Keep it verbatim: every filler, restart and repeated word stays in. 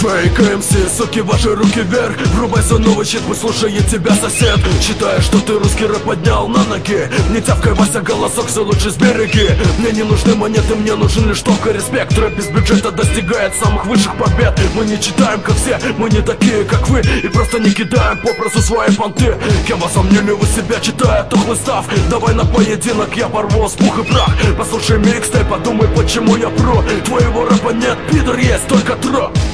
Фейк эм си, суки, ваши руки вверх. Врубай свой новый щит, пусть слушает тебя сосед. Считая, что ты русский рэп поднял на ноги. Не тявкай, Вася, голосок, все лучше сбереги. Мне не нужны монеты, мне нужен лишь только респект. Рэп без бюджета достигает самых высших побед. Мы не читаем, как все, мы не такие, как вы. И просто не кидаем попросту свои понты. Кем во сомнению вы себя читая, тухлый став. Давай на поединок, я порву с пух и прах. Послушай микстейп, подумай, почему я про. Твоего рэпа нет, пидор, есть только троп.